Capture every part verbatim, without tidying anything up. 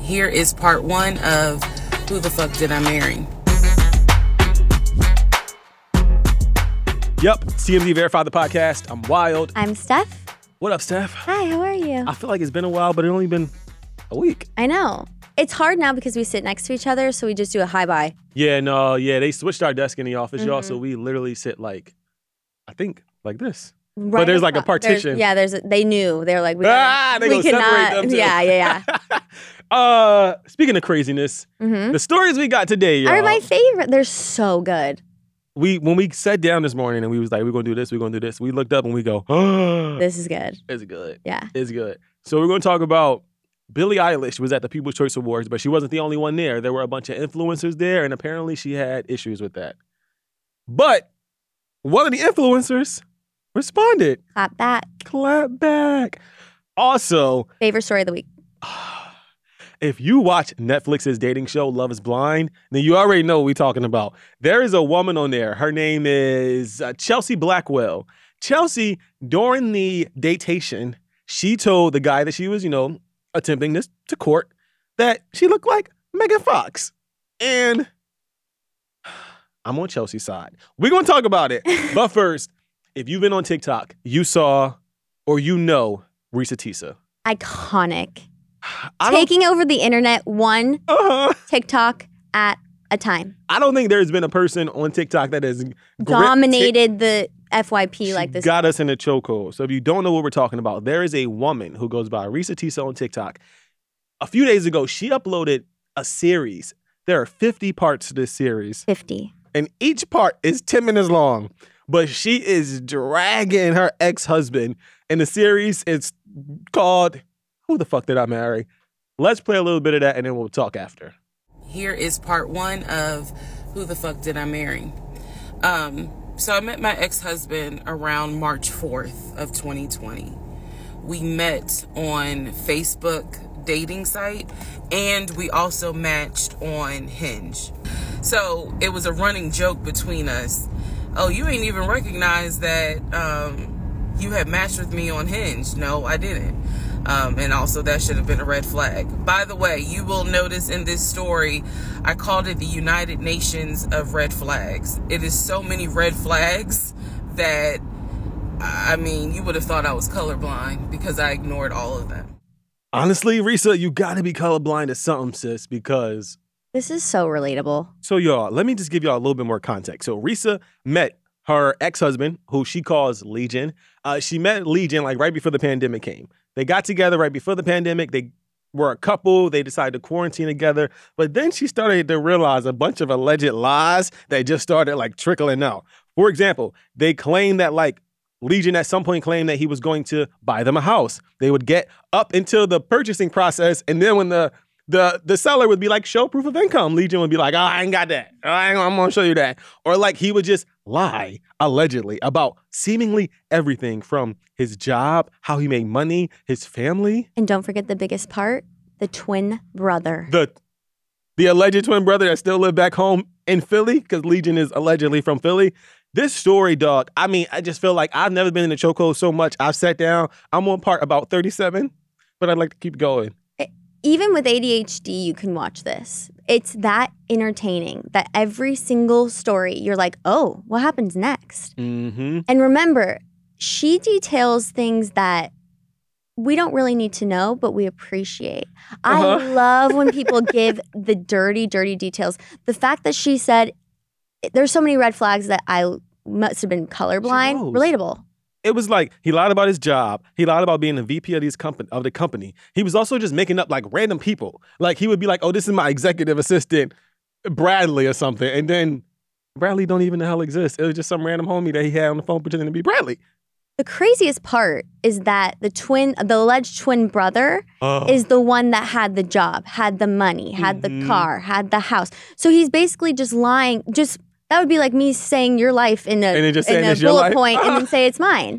Here is part one of Who the Fuck Did I Marry? Yup, T M Z Verify the podcast. I'm Wild. I'm Steph. What up, Steph? Hi, how are you? I feel like it's been a while, but it's only been a week. I know. It's hard now because we sit next to each other, so we just do a hi-bye. Yeah, no, yeah, they switched our desk in the office, Mm-hmm. y'all, so we literally sit like, I think, like this. Right but there's like a across- partition. there's- yeah, there's. A, they knew. They were like, we, Ah, they we gonna could separate not. them too. Yeah, yeah, yeah. uh, speaking of craziness, Mm-hmm. the stories we got today, y'all. Are my favorite. They're so good. we when we sat down this morning and we was like, we're gonna do this, we're gonna do this. We looked up and we go, oh, This is good. it's good. Yeah. It's good. So we're gonna talk about Billie Eilish was at the People's Choice Awards, but she wasn't the only one there. There were a bunch of influencers there, and apparently she had issues with that. But one of the influencers responded. Clap back. Clap back. Also, Favorite story of the week. if you watch Netflix's dating show Love is Blind, then you already know what we're talking about. There is a woman on there. Her name is uh, Chelsea Blackwell. Chelsea, during the datation, she told the guy that she was, you know, attempting this to court that she looked like Megan Fox. And I'm on Chelsea's side. We're going to talk about it. But first, if you've been on TikTok, you saw or you know Risa Tisa. Iconic. I don't, Taking over the internet one uh-huh. TikTok at a time. I don't think there's been a person on TikTok that has gripped Dominated the F Y P She like this. got us in a chokehold. So if you don't know what we're talking about, there is a woman who goes by Risa Tisa on TikTok. A few days ago, she uploaded a series. There are fifty parts to this series, fifty. and each part is ten minutes long. But she is dragging her ex-husband, and the series is called Who the Fuck Did I Marry? Let's play a little bit of that, and then we'll talk after. Here is part one of Who the Fuck Did I Marry? Um, so I met my ex-husband around March fourth of twenty twenty. We met on Facebook dating site, and we also matched on Hinge. So it was a running joke between us. Oh, you ain't even recognize that um, you had matched with me on Hinge. No, I didn't. Um, and also that should have been a red flag. By the way, you will notice in this story, I called it the United Nations of red flags. It is so many red flags that, I mean, you would have thought I was colorblind because I ignored all of them. Honestly, Risa, you gotta be colorblind to something, sis, because... This is so relatable. So, y'all, let me just give y'all a little bit more context. So, Risa met her ex-husband, who she calls Legion. Uh, she met Legion, like, right before the pandemic came. They got together right before the pandemic. They were a couple. They decided to quarantine together. But then she started to realize a bunch of alleged lies that just started, like, trickling out. For example, they claimed that, like, Legion at some point claimed that he was going to buy them a house. They would get up until the purchasing process, and then when the the the seller would be like, show proof of income, Legion would be like, oh, I ain't got that. I ain't, I'm going to show you that. Or like he would just lie, allegedly, about seemingly everything from his job, how he made money, his family. And don't forget the biggest part, the twin brother. The the alleged twin brother that still lived back home in Philly, because Legion is allegedly from Philly. This story, dog, I mean, I just feel like I've never been in a chokehold so much. I've sat down. I'm on part about thirty-seven, but I'd like to keep going. Even with A D H D, you can watch this. It's that entertaining that every single story, you're like, oh, what happens next? Mm-hmm. And remember, she details things that we don't really need to know, but we appreciate. Uh-huh. I love when people give the dirty, dirty details. The fact that she said, there's so many red flags that I must have been colorblind, relatable. It was like he lied about his job. He lied about being the V P of these company of the company. He was also just making up like random people. Like he would be like, "Oh, this is my executive assistant, Bradley or something," and then Bradley don't even the hell exist. It was just some random homie that he had on the phone pretending to be Bradley. The craziest part is that the twin, the alleged twin brother, Oh. is the one that had the job, had the money, had Mhm. the car, had the house. So he's basically just lying. Just that would be like me saying your life in a, And then just in saying a it's your bullet life? point and then say it's mine.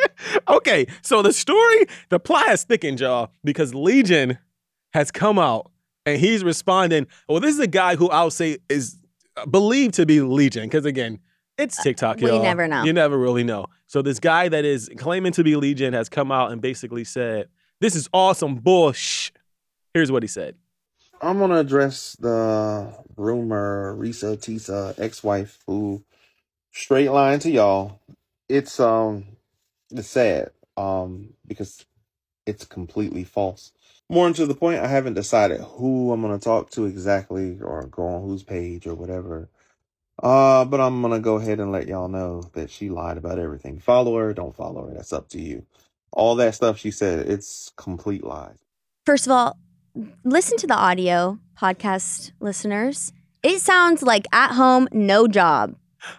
Okay, so the story, the plot has thickened, y'all, because Legion has come out and he's responding. Well, this is a guy who I'll say is believed to be Legion, because again, it's TikTok, we y'all. never know. You never really know. So this guy that is claiming to be Legion has come out and basically said, this is awesome bullshit. Here's what he said. I'm gonna address the rumor Risa Tisa ex-wife who straight line to y'all. It's um it's sad um because it's completely false. More to the point, I haven't decided who I'm gonna talk to exactly or go on whose page or whatever. Uh, but I'm gonna go ahead and let y'all know that she lied about everything. Follow her, don't follow her. That's up to you. All that stuff she said, it's complete lies. First of all, listen to the audio, podcast listeners. It sounds like at home, no job.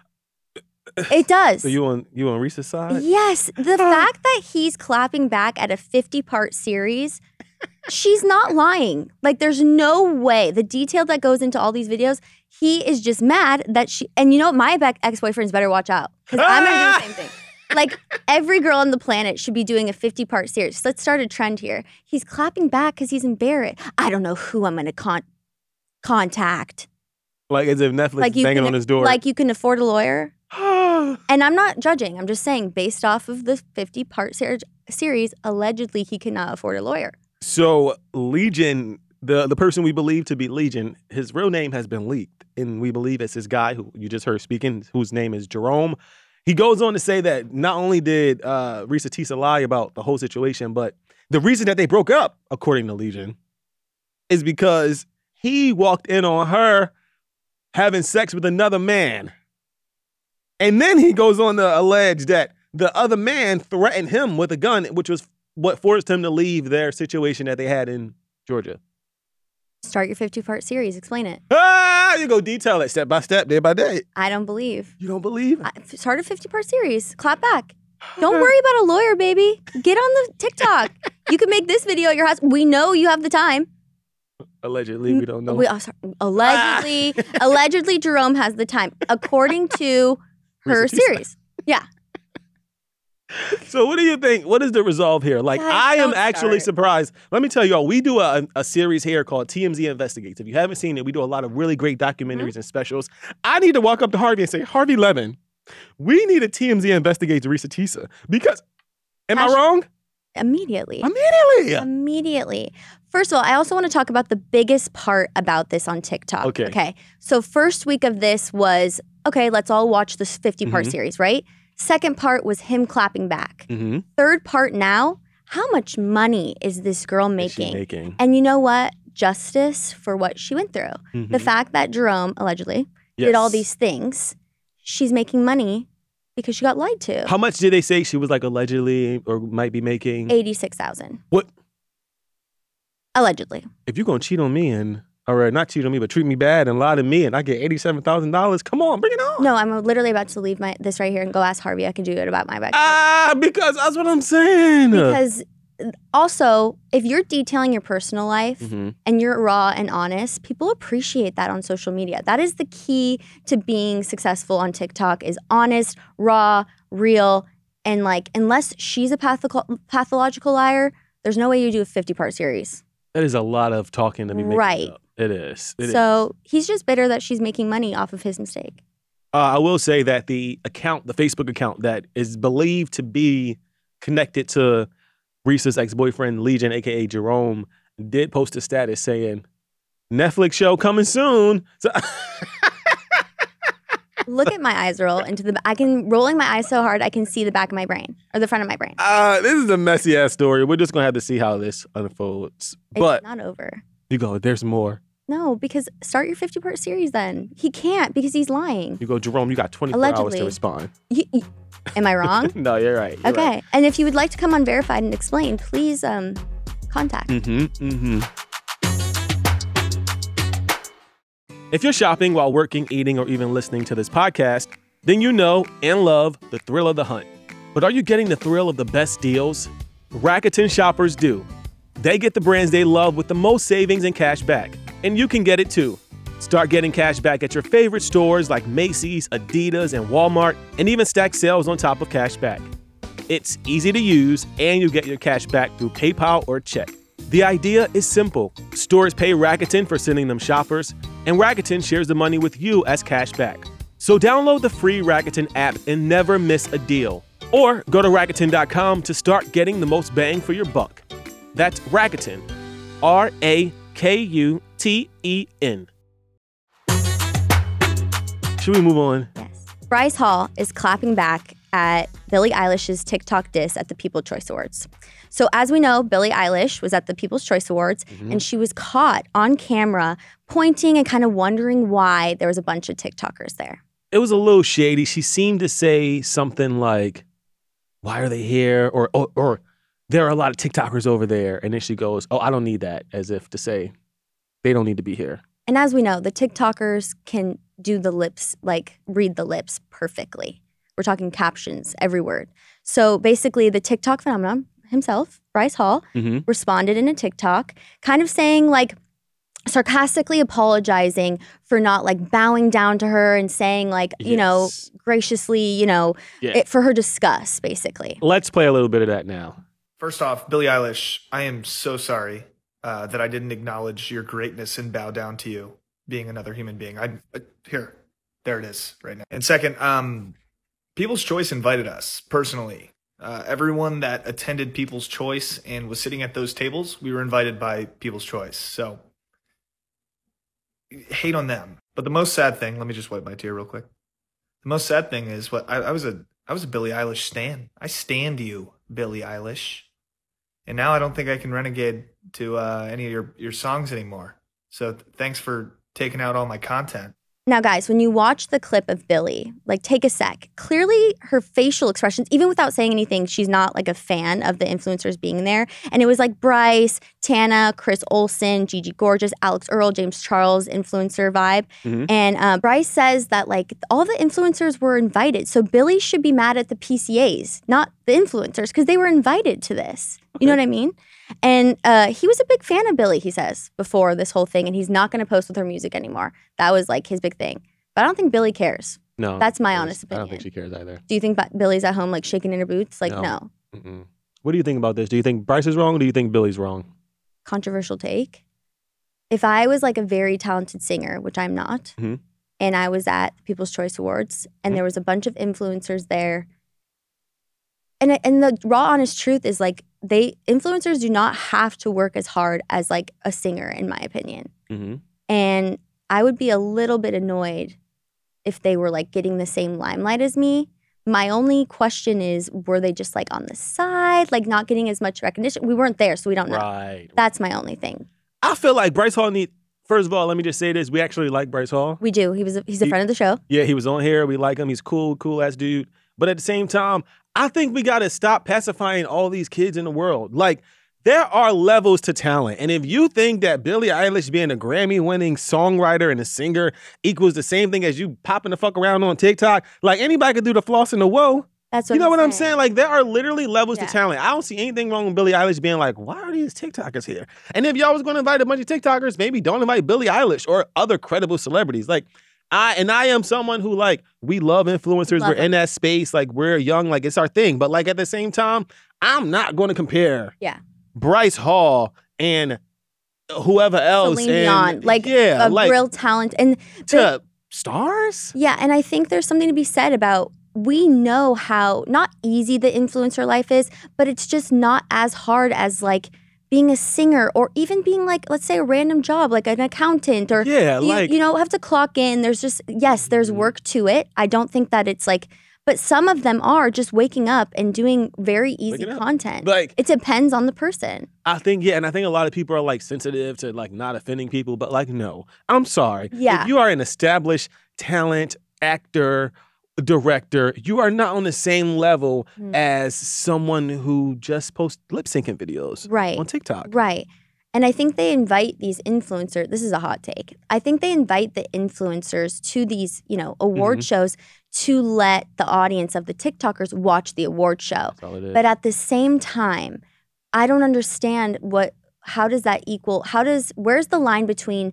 It does. So you on you on Risa's side? Yes. The fact that he's clapping back at a fifty-part series, she's not lying. Like, there's no way. The detail that goes into all these videos, he is just mad that she... And you know what? My ex-boyfriends better watch out. Because I'm going to do the same thing. Like, every girl on the planet should be doing a fifty-part series. Let's start a trend here. He's clapping back because he's embarrassed. I don't know who I'm going to con- contact. Like as if Netflix Like is you banging can, on his door. Like you can afford a lawyer. And I'm not judging. I'm just saying, based off of the fifty-part ser- series, allegedly he cannot afford a lawyer. So Legion, the, the person we believe to be Legion, his real name has been leaked. And we believe it's this guy who you just heard speaking, whose name is Jerome. He goes on to say that not only did uh, Risa Tisa lie about the whole situation, but the reason that they broke up, according to Legion, is because he walked in on her having sex with another man. And then he goes on to allege that the other man threatened him with a gun, which was what forced him to leave their situation that they had in Georgia. Start your fifty-part series. Explain it. Ah, you go detail it step by step, day by day. I don't believe. You don't believe it? I, start a fifty-part series. Clap back. Don't worry about a lawyer, baby. Get on the TikTok. You can make this video at your house. We know you have the time. Allegedly, we don't know. We, oh, sorry. Allegedly, allegedly, Jerome has the time, according to her series. Yeah. So what do you think? What is the resolve here? Like, Guys, I am don't actually start. surprised. Let me tell y'all, we do a, a series here called T M Z Investigates. If you haven't seen it, we do a lot of really great documentaries Mm-hmm. and specials. I need to walk up to Harvey and say, Harvey Levin, we need a T M Z Investigates Risa Tisa. Because, am Hashtag- I wrong? Immediately. Immediately. Immediately. First of all, I also want to talk about the biggest part about this on TikTok. Okay. Okay. So first week of this was, okay, let's all watch this fifty-part Mhm. series, right? Second part was him clapping back. Mm-hmm. Third part now, how much money is this girl making? making? And you know what? Justice for what she went through. Mhm. The fact that Jerome, allegedly, Yes. did all these things, she's making money because she got lied to. How much did they say she was like allegedly or might be making? eighty-six thousand dollars. What? Allegedly. If you're going to cheat on me and, or not cheat on me, but treat me bad and lie to me and I get eighty-seven thousand dollars, come on, bring it on. No, I'm literally about to leave my this right here and go ask Harvey. I can do it about my back. Ah, because that's what I'm saying. Because also, if you're detailing your personal life Mhm. and you're raw and honest, people appreciate that on social media. That is the key to being successful on TikTok is honest, raw, real, and like unless she's a patho- pathological liar, there's no way you do a fifty-part series. That is a lot of talking to be making Right. up. It is. It is. So he's just bitter that she's making money off of his mistake. Uh, I will say that the account, the Facebook account that is believed to be connected to Risa's ex-boyfriend, Legion, a k a. Jerome, did post a status saying, Netflix show coming soon. So Look at my eyes roll into the. I can rolling my eyes so hard I can see the back of my brain or the front of my brain. uh, this is a messy ass story. We're just going to have to see how this unfolds. It's But not over. you go, there's more. No, because start your fifty-part series then. He can't because he's lying. You go, Jerome, you got twenty-four hours Allegedly. to respond. You- you- am I wrong? No, you're right. You're Okay. right. And if you would like to come on Verified and explain, please um contact. Mm-hmm, mm-hmm. If you're shopping while working, eating, or even listening to this podcast, then you know and love the thrill of the hunt. But are you getting the thrill of the best deals? Rakuten shoppers do. They get the brands they love with the most savings and cash back. And you can get it too. Start getting cash back at your favorite stores like Macy's, Adidas, and Walmart, and even stack sales on top of cash back. It's easy to use, and you get your cash back through PayPal or check. The idea is simple. Stores pay Rakuten for sending them shoppers, and Rakuten shares the money with you as cash back. So download the free Rakuten app and never miss a deal. Or go to Rakuten dot com to start getting the most bang for your buck. That's Rakuten. R A K U T E N. Should we move on? Yes. Bryce Hall is clapping back at Billie Eilish's TikTok diss at the People's Choice Awards. So as we know, Billie Eilish was at the People's Choice Awards, mm-hmm. and she was caught on camera pointing and kind of wondering why there was a bunch of TikTokers there. It was a little shady. She seemed to say something like, why are they here? Or, or, or there are a lot of TikTokers over there. And then she goes, oh, I don't need that, as if to say they don't need to be here. And as we know, the TikTokers can do the lips, like read the lips perfectly. We're talking captions, every word. So basically the TikTok phenomenon himself, Bryce Hall, mm-hmm. responded in a TikTok kind of saying like, sarcastically apologizing for not like bowing down to her and saying like, yes. you know, graciously, you know, yeah. it, for her disgust, basically. Let's play a little bit of that now. First off, Billie Eilish, I am so sorry uh, that I didn't acknowledge your greatness and bow down to you being another human being. I uh, Here, there it is right now. And second, um, People's Choice invited us personally. Uh, everyone that attended People's Choice and was sitting at those tables, we were invited by People's Choice. So hate on them. But the most sad thing, let me just wipe my tear real quick. The most sad thing is what I, I was a I was a Billie Eilish stan. I stand you, Billie Eilish. And now I don't think I can renegade to uh, any of your, your songs anymore. So th- thanks for taking out all my content. Now, guys, when you watch the clip of Billie, like take a sec. Clearly, her facial expressions, even without saying anything, she's not like a fan of the influencers being there. And it was like Bryce, Tana, Chris Olsen, Gigi Gorgeous, Alex Earl, James Charles influencer vibe. Mm-hmm. And uh, Bryce says that like all the influencers were invited. So Billie should be mad at the P C As, not the influencers, because they were invited to this. You know what I mean? And uh, he was a big fan of Billie, he says, before this whole thing, and he's not going to post with her music anymore. That was like his big thing. But I don't think Billie cares. No. That's my honest opinion. I don't think she cares either. Do you think Billie's at home like shaking in her boots? Like, no. no. What do you think about this? Do you think Bryce is wrong or do you think Billie's wrong? Controversial take. If I was like a very talented singer, which I'm not, mm-hmm. and I was at the People's Choice Awards and mm-hmm. there was a bunch of influencers there, and and the raw honest truth is like, they influencers do not have to work as hard as like a singer, in my opinion. Mm-hmm. And I would be a little bit annoyed if they were like getting the same limelight as me. My only question is, were they just like on the side, like not getting as much recognition? We weren't there, so we don't know. Right. That's my only thing. I feel like Bryce Hall need. First of all, let me just say this: we actually like Bryce Hall. We do. He was. A, he's a he, friend of the show. Yeah, he was on here. We like him. He's cool, cool ass dude. But at the same time, I think we got to stop pacifying all these kids in the world. Like, there are levels to talent. And if you think that Billie Eilish being a Grammy-winning songwriter and a singer equals the same thing as you popping the fuck around on TikTok, like, anybody could do the floss and the whoa. That's what you know I'm what saying. I'm saying? Like, there are literally levels yeah. to talent. I don't see anything wrong with Billie Eilish being like, why are these TikTokers here? And if y'all was going to invite a bunch of TikTokers, maybe don't invite Billie Eilish or other credible celebrities. Like, I and I am someone who, like, we love influencers. Love we're them. in that space. Like, we're young. Like, it's our thing. But, like, at the same time, I'm not going to compare yeah. Bryce Hall and whoever else. Celine and, Dion. Like, yeah, a like, real talent. And to the, stars? Yeah, and I think there's something to be said about, we know how not easy the influencer life is, but it's just not as hard as, like, being a singer or even being like, let's say a random job, like an accountant or, yeah, you, like, you know, have to clock in. There's just, yes, there's work to it. I don't think that it's like, but some of them are just waking up and doing very easy content. Like, it depends on the person. I think, yeah, and I think a lot of people are like sensitive to like not offending people, but like, no, I'm sorry. Yeah. If you are an established talent, actor, director, you are not on the same level mm. as someone who just posts lip syncing videos right. on TikTok. Right. And I think they invite these influencers. This is a hot take. I think they invite the influencers to these, you know, award mm-hmm. shows to let the audience of the TikTokers watch the award show. That's all it is. But at the same time, I don't understand what, how does that equal, how does, where's the line between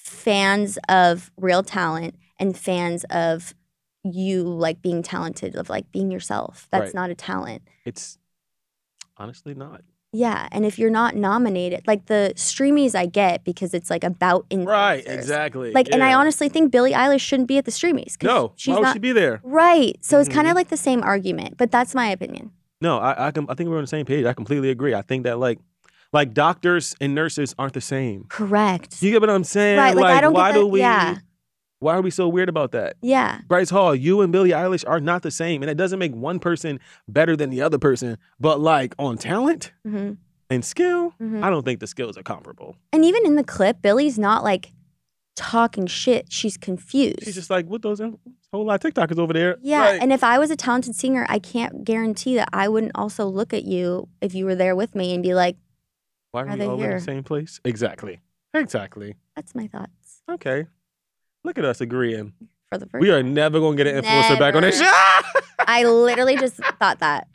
fans of real talent and fans of you like being talented, of like being yourself? That's right. not a talent. It's honestly not. Yeah, and if you're not nominated, like the streamies I get because it's like about influencers. Right, exactly. Like, yeah. and I honestly think Billie Eilish shouldn't be at the streamies. No, she's why would not, she be there? Right, so it's mm-hmm. kind of like the same argument, but that's my opinion. No, I I, com- I think we're on the same page. I completely agree. I think that like Like doctors and nurses aren't the same. Correct. You get what I'm saying? Right, like, I don't get why that- do we yeah. why are we so weird about that? Yeah. Bryce Hall, you and Billie Eilish are not the same. And it doesn't make one person better than the other person. But like on talent hmm and skill, hmm I don't think the skills are comparable. And even in the clip, Billie's not like talking shit. She's confused. She's just like, what those a whole lot of TikTokers over there. yeah. Like, And if I was a talented singer, I can't guarantee that I wouldn't also look at you if you were there with me and be like, why are are we they all in here? the same place? Exactly. Exactly. that's my thoughts Okay. Look at us agreeing. for the first We are never going to get an influencer back on this Never. show. I literally just thought that.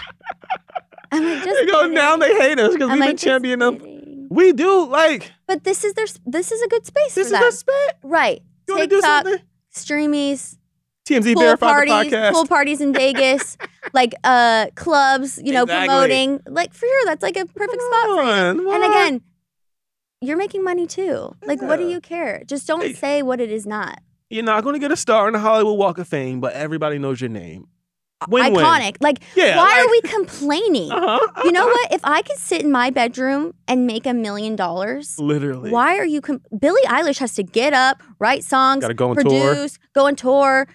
I'm like, just They go kidding. now they hate us because I'm we've like, been just championing them. kidding. We do. Like, But this is their this is a good space this for is them. a spit. Right. You want to do TikTok, something? streamies, T M Z pool verified the parties, podcast. pool parties in Vegas, like uh clubs, you know, Exactly. promoting. Like for sure, that's like a perfect spot for you. on, And what? again, you're making money too. Like, what do Yeah. you care? Just don't Hey. say what it is not. You're not going to get a star in the Hollywood Walk of Fame, but everybody knows your name. Win-win. Iconic. Like, Yeah, why like- are we complaining? Uh-huh. You know what? If I could sit in my bedroom and make a million dollars, Literally. why are you? Com- Billie Eilish has to get up, write songs, Gotta go on tour. produce, go on tour.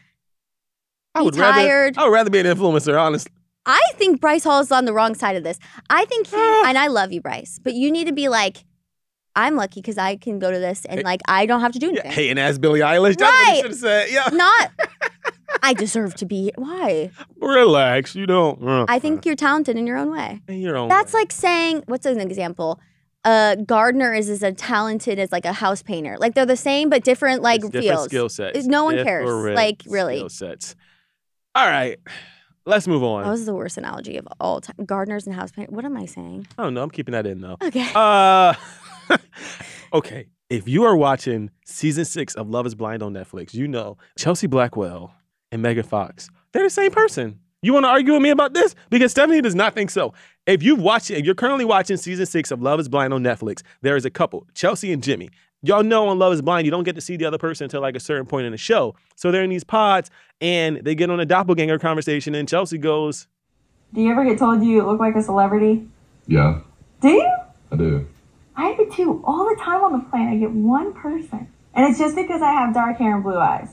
I be would rather. tired. I would rather be an influencer, honestly. I think Bryce Hall is on the wrong side of this. I think he, Ah. and I love you, Bryce, but you need to be like, I'm lucky because I can go to this and Hey. like I don't have to do Yeah, anything. hating ass Billie Eilish. That's what Right. you should have said. Yeah. Not, I deserve to be here. Why? Relax. You don't. uh, I think you're talented in your own way. in your own. That's way. like saying, what's an example? A gardener is as talented as like a house painter. Like they're the same but different like It's different fields. skill sets. No one cares. Different Like, really. skill sets. All right. Let's move on. That was the worst analogy of all time. Gardeners and house painters. What am I saying? I don't know. I'm keeping that in though. Okay. Uh, okay. If you are watching season six of Love is Blind on Netflix, you know Chelsea Blackwell and Megan Fox, they're the same person. You want to argue with me about this? Because Stephanie does not think so. If you've watched, if you're currently watching season six of Love is Blind on Netflix, there is a couple, Chelsea and Jimmy. Y'all know on Love is Blind, you don't get to see the other person until like a certain point in the show. So they're in these pods and they get on a doppelganger conversation and Chelsea goes, Do you ever get told you look like a celebrity? Yeah, Do you? I do. I do too. All the time on the plane, I get one person. And it's just because I have dark hair and blue eyes.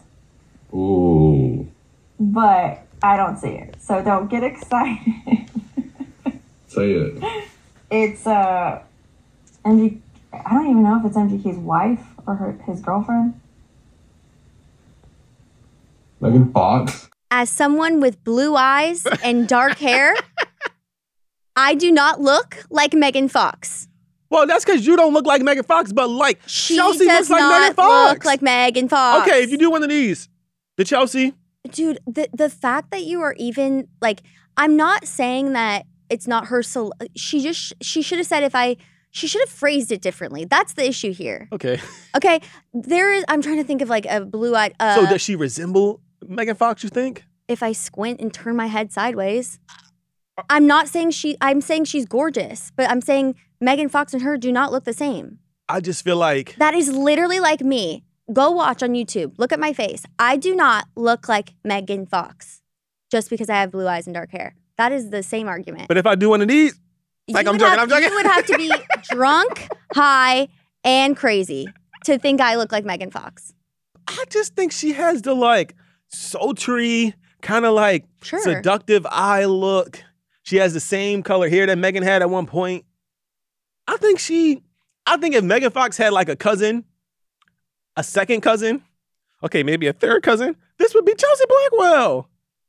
Ooh. But I don't see it. So don't get excited. Say it. It's, uh, M G, I don't even know if it's M G K's wife or her, his girlfriend. Megan Fox. As someone with blue eyes and dark hair, I do not look like Megan Fox. well, that's because you don't look like Megan Fox, but like She Chelsea does looks like not Megan Fox. look like Megan Fox. Okay, if you do one of these, the Chelsea, Dude, the the fact that you are even like, I'm not saying that it's not her. Sol- she just she should have said if I. She should have phrased it differently. That's the issue here. okay. Okay, there is. I'm trying to think of like a blue eyed. Uh, so does she resemble Megan Fox, you think? if I squint and turn my head sideways, I'm not saying she. I'm saying she's gorgeous, but I'm saying Megan Fox and her do not look the same. I just feel like That is literally like me. Go watch on YouTube. Look at my face. I do not look like Megan Fox just because I have blue eyes and dark hair. That is the same argument. but if I do one of these, like You I'm would joking, have- I'm joking. You would have to be drunk, high, and crazy to think I look like Megan Fox. I just think she has the like sultry, kind of like Sure. seductive eye look. She has the same color hair that Megan had at one point. I think she, I think if Megan Fox had like a cousin, a second cousin, okay, maybe a third cousin, this would be Chelsea Blackwell.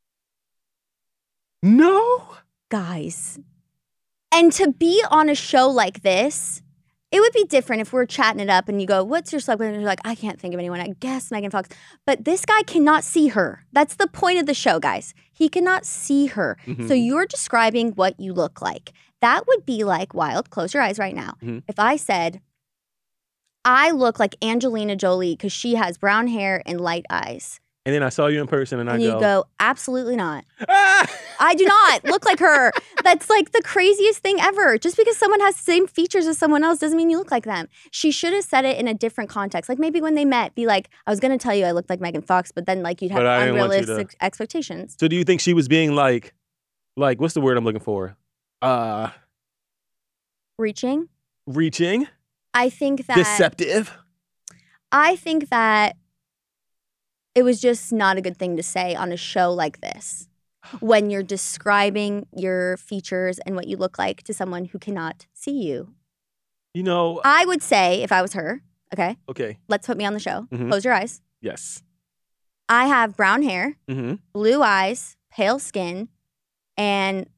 No? Guys. And to be on a show like this, it would be different if we're chatting it up and you go, what's your celebrity? And you're like, I can't think of anyone. I guess Megan Fox. But this guy cannot see her. That's the point of the show, guys. He cannot see her. Mhm. So you're describing what you look like. That would be like, Wild, close your eyes right now. Mhm. If I said, I look like Angelina Jolie because she has brown hair and light eyes. And then I saw you in person and, And I you go, go, absolutely not. ah! I do not look like her. That's like the craziest thing ever. Just because someone has the same features as someone else doesn't mean you look like them. She should have said it in a different context. Like maybe when they met, be like, I was going to tell you I looked like Megan Fox, but then like you'd have But I didn't want you to- unrealistic expectations. So do you think she was being like, like, what's the word I'm looking for? Uh, Reaching? Reaching. I think that Deceptive. I think that it was just not a good thing to say on a show like this when you're describing your features and what you look like to someone who cannot see you. You know. I would say, if I was her, okay, Okay. let's put me on the show. Mhm. Close your eyes. Yes. I have brown hair, Mm-hmm. blue eyes, pale skin, and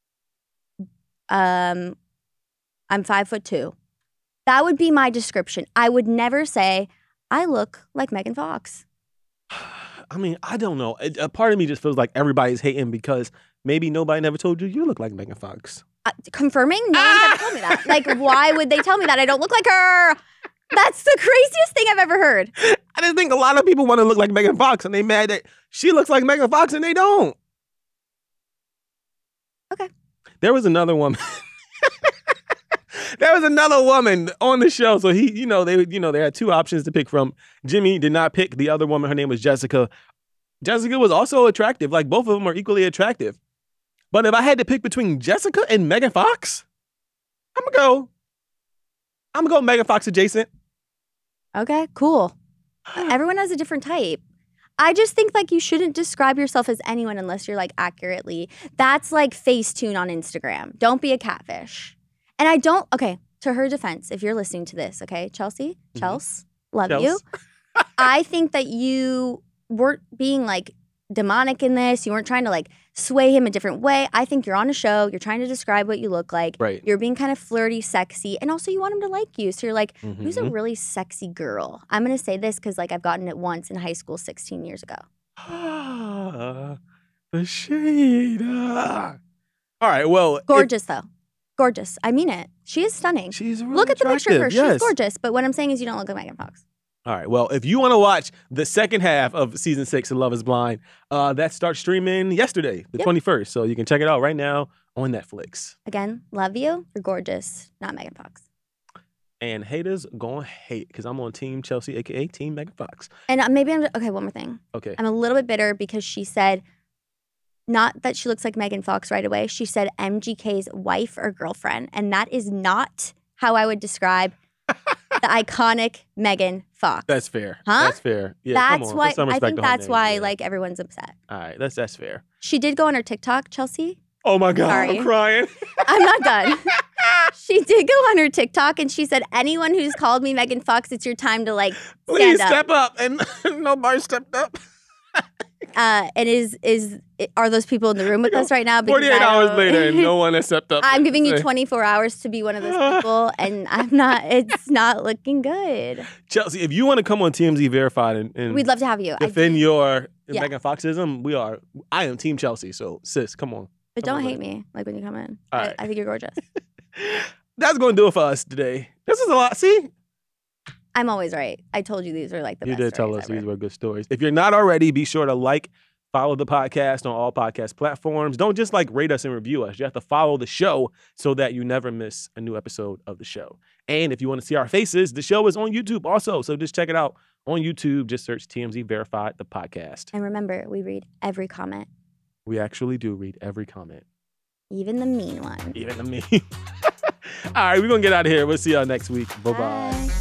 um, I'm five foot two. That would be my description. I would never say, I look like Megan Fox. I mean, I don't know. A a part of me just feels like everybody's hating because maybe nobody never told you you look like Megan Fox. Uh, confirming? No one's ever told me that. Like, why would they tell me that I don't look like her? That's the craziest thing I've ever heard. I just think a lot of people want to look like Megan Fox and they mad that she looks like Megan Fox and they don't. Okay. There was another woman. There was another woman on the show. So he, you know, they, you know, they had two options to pick from. Jimmy did not pick the other woman. Her name was Jessica. Jessica was also attractive. Like both of them are equally attractive. But if I had to pick between Jessica and Megan Fox, I'm gonna go. I'm gonna go Megan Fox adjacent. Okay, cool. Everyone has a different type. I just think like you shouldn't describe yourself as anyone unless you're like accurately. That's like Facetune on Instagram. Don't be a catfish. And I don't, okay, to her defense, if you're listening to this, okay, Chelsea, Mhm. Chels, love Chels. you. I think that you weren't being like demonic in this. You weren't trying to like sway him a different way. I think you're on a show. You're trying to describe what you look like. Right. You're being kind of flirty, sexy. And also you want him to like you. So you're like, who's a Mhm. really sexy girl? I'm going to say this because like I've gotten it once in high school sixteen years ago. Ah, the shade. ah. All right. Well, if- Gorgeous though. Gorgeous. I mean it. She is stunning. she's really Look at the picture of her. attractive, yes. She's gorgeous. But what I'm saying is you don't look like Megan Fox. All right. Well, if you want to watch the second half of season six of Love is Blind, uh, that starts streaming yesterday, the Yep. twenty-first. So you can check it out right now on Netflix. Again, love you. You're gorgeous. Not Megan Fox. And haters gonna hate because I'm on Team Chelsea, aka Team Megan Fox. And uh, maybe I'm, okay, one more thing. Okay. I'm a little bit bitter because she said, not that she looks like Megan Fox right away. She said M G K's wife or girlfriend. And that is not how I would describe the iconic Megan Fox. That's fair. Huh? That's fair. Yeah, come That's on. why Put some I respect think on her that's name, why yeah. like everyone's upset. All right, that's that's fair. She did go on her TikTok, Chelsea. Oh my God, Sorry. I'm crying. I'm not done. She did go on her TikTok and she said, anyone who's called me Megan Fox, it's your time to like Please stand up. step up, and nobody stepped up. Uh, and is is are those people in the room with us right now? Because Forty-eight I hours don't- later, and no one has stepped up. I'm giving you Say, twenty-four hours to be one of those people, and I'm not. It's not looking good. Chelsea, if you want to come on T M Z Verified and, and We'd love to have you. I defend do- your Yeah. Megan Foxism, we are. I am Team Chelsea. So sis, come on. but come don't on hate with me. Like when you come in, All I, right. I think you're gorgeous. That's going to do it for us today. This is a lot. See, I'm always right. I told you these were like the you best did tell stories us ever. these were good stories. If you're not already, be sure to like, follow the podcast on all podcast platforms. Don't just like rate us and review us. You have to follow the show so that you never miss a new episode of the show. And if you want to see our faces, the show is on YouTube also. So just check it out on YouTube. Just search T M Z Verified, the podcast. And remember, we read every comment, We actually do read every comment, even the mean one. even the meme. All right, we're going to get out of here. We'll see y'all next week. Bye-bye. Bye.